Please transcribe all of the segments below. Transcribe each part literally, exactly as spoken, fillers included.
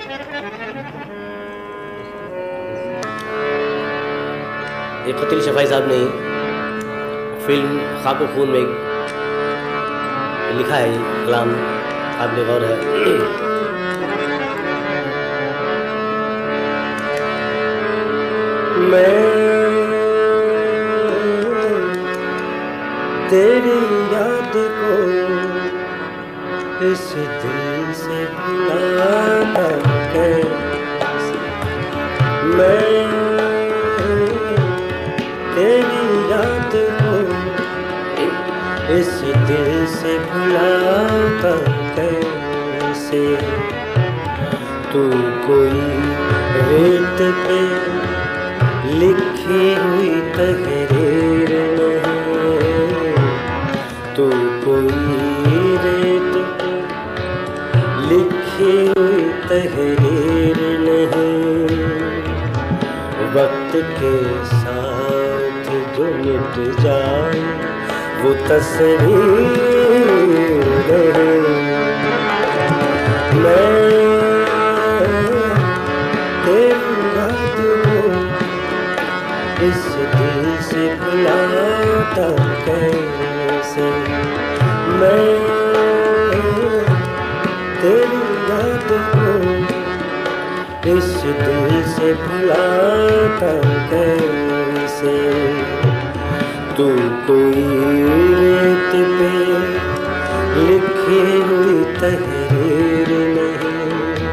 ये क़तील शफ़ाई साहब ने फिल्म खाको खून में लिखा है, कलाम काबिल गौर है। मैं तेरी याद को इस दिल से भुलाता कैसे, मैं तेरी याद को इस दिल से भुलाता कैसे। तू कोई रेत पे लिखी हुई तहरीर नहीं, तू कोई रेत पे लिखी हुई तहरीर नहीं। वक्त के साथ जो मिट जाए वो तस्वीर नहीं। मैं तेरी याद को इस दिल से भुलाता कैसे, मैं तेरी याद को इस दिल से भुलाता कैसे। तू कोई रेत पे लिखी हुई तहरीर नहीं,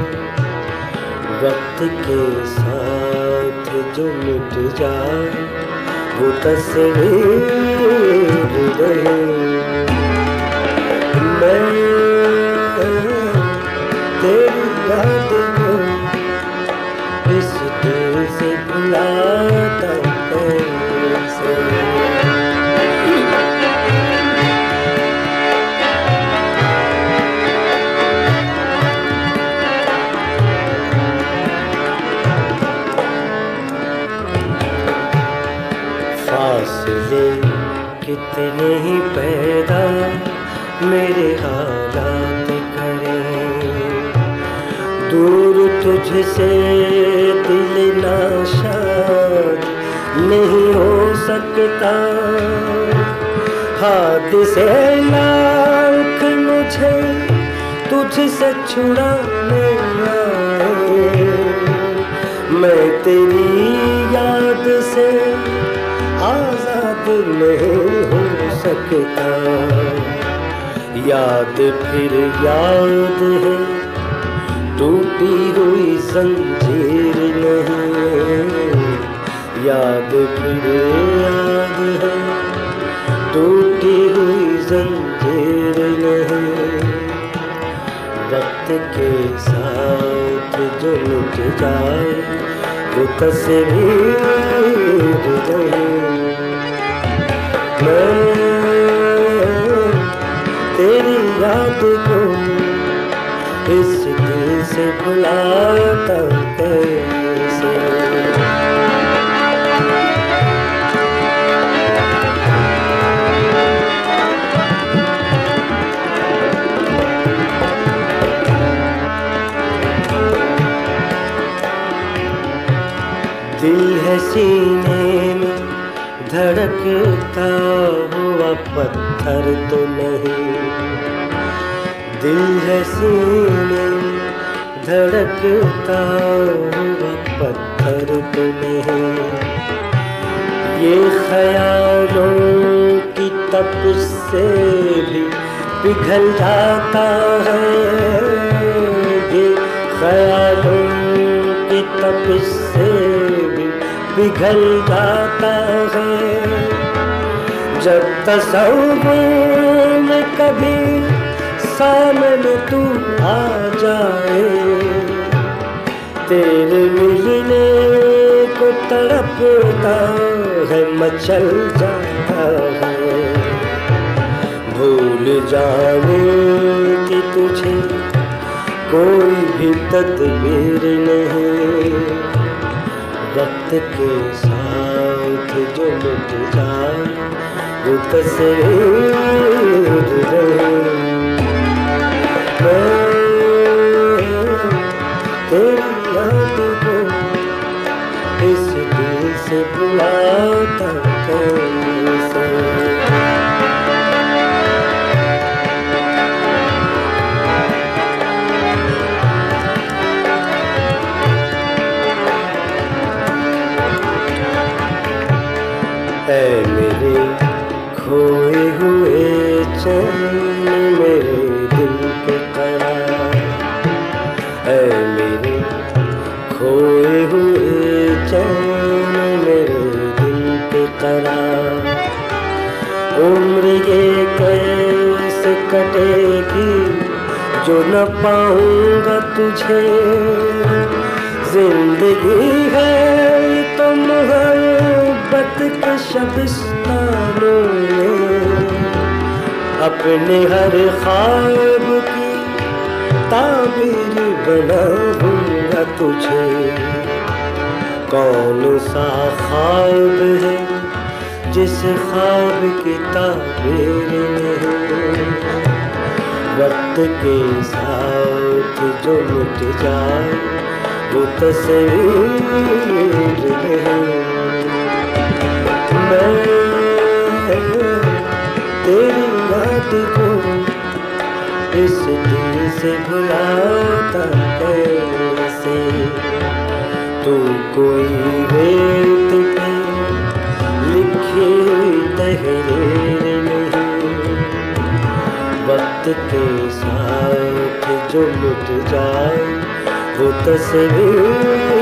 वक्त के साथ जो मिट जाए वो तस्वीर नहीं। मैं तेरी याद को इस दिल से भुलाता कैसे। फासले कितने ही पैदा मेरे हालात करें, दूर तुझसे दिल नाशाद नहीं हो सकता। हादिसे लाख मुझे तुझसे छुड़ाने आए, मैं तेरी याद से आजाद नहीं हो सकता। याद फिर याद है, टूटी हुई जंजीर नहीं। याद फिर याद है, टूटी हुई जंजीर नहीं। वक्त के साथ जो मिट जाए वो तस्वीर नहीं। मैं तेरी याद को इस दिल से भुलाता कैसे। दिल है सीने में धड़कता हुआ पत्थर तो नहीं, दिल है सीने में धड़कता हुआ पत्थर तो नहीं। ये ख्यालों की तपिश से भी पिघल जाता है, ये ख्यालों की तपिश से भी पिघल जाता है। जब तस्वीर में कभी सामने तू आ जाए, तेरे मिलने को तड़पता है मचल जाता है। भूल जाने की तुझे कोई भी तदबीर नहीं। वक्त के साथ जो मिट जाए वो तस्वीर नहीं। मैं जो न पाऊंगा तुझे। जिंदगी है तो मोहब्बत के शबिस्तानों में, अपने हर ख्वाब की ताबीर बनाऊंगा तुझे। कौन सा ख्वाब है जिस ख्वाब की ताबीर नहीं, वक्त के साथ जो मिट जाए वो तस्वीर नहीं। मैं तेरी याद को इस दिल से भुलाता कैसे, तू कोई रेत पे लिखी तहरीर नहीं, वक्त के साथ जो मिट जाए वो तस्वीर